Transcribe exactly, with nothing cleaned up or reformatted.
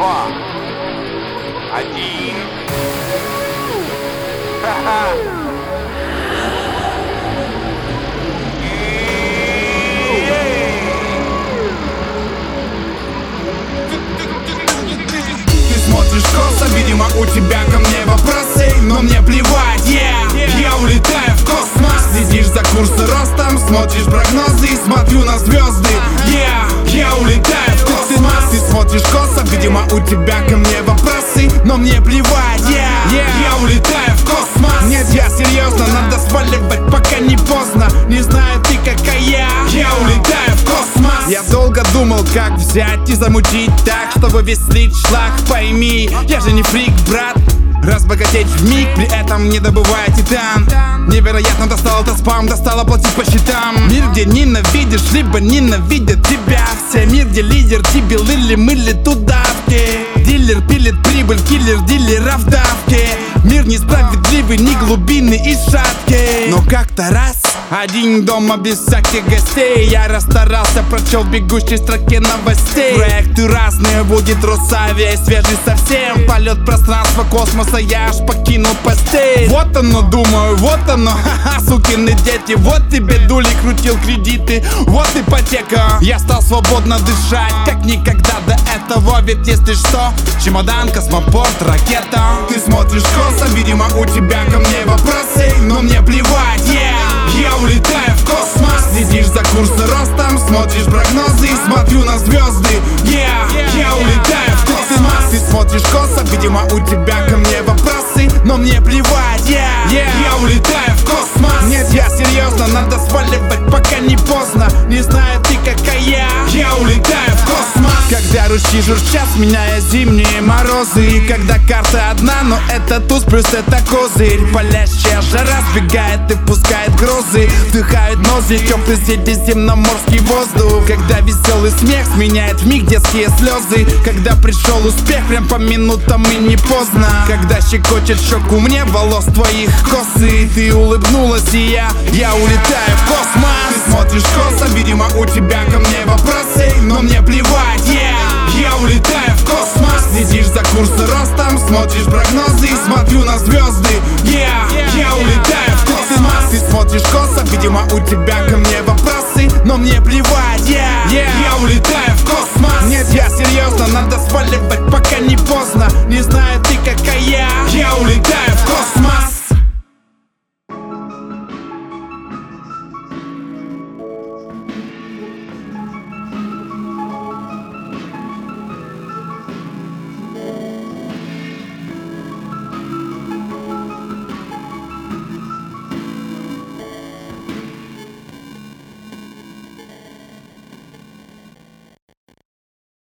два, один. Ха-ха. Смотришь косо, видимо, у тебя ко мне вопросы, но мне плевать, yeah. Я улетаю в космос. Следишь за курсом ростом, смотришь прогнозы, смотрю на звезды, yeah. Я улетаю в космос. Ты смотришь косо, видимо, у тебя ко мне вопросы, но мне плевать, yeah. Я улетаю в космос. Нет, я серьезно, надо сваливать, пока не поздно. Не знаю ты какая, я улетаю в космос. Я долго думал, как взять и замутить так, чтобы весь слить шлак. Пойми, я же не фрик, брат. Разбогатеть вмиг, при этом не добывая титан. Невероятно достал этот спам, достало платить по счетам. Мир, где ненавидишь, либо ненавидят тебя все. Мир, где лидер, дебил или мыли тудавки. Дилер пилит прибыль, киллер дилеров давки. Мир несправедливый, ни глубины и шатки. Но как-то раз, один дома без всяких гостей, я расстарался, прочел в бегущей строке новостей. Проекты разные, будет Росавиа, свежий совсем. Полет пространства космоса, я аж покинул постель. Вот оно, думаю, вот оно, ха-ха, сукины дети. Вот тебе дули, крутил кредиты, вот ипотека. Я стал свободно дышать, как никогда до этого. Ведь если что, чемодан, космопорт, ракета. Ты смотришь косо, видимо, у тебя ко мне вопросы, но мне плевать, yeah. Я улетаю в космос. Следишь за курсом ростом, смотришь прогнозы, смотрю на звезды, yeah. Я улетаю в космос. Ты смотришь косо, видимо, у тебя ко мне вопросы, но мне плевать, yeah. Я улетаю в космос. Нет, я серьезно, надо сваливать, пока не поздно. Не знаю ты какая, я улетаю в космос. Когда ручьи журчат, сменяя зимние морозы. И когда карта одна, но это туз плюс это козырь. Палящая жара сбегает и впускает грозы. Вдыхают ноздри, теплый средиземноморский воздух. Когда веселый смех сменяет вмиг детские слезы. Когда пришел успех, прям по минутам и не поздно. Когда щекочет щеку мне волос твоих косы. Ты улыбнулась и я, я улетаю в космос. Ты смотришь косо, видимо, у тебя ко мне вопросы, но мне плевать, yeah. Я улетаю в космос. Следишь за курсом ростом, смотришь прогнозы, смотрю на звезды, yeah. Я улетаю в космос. Ты смотришь косо, видимо, у тебя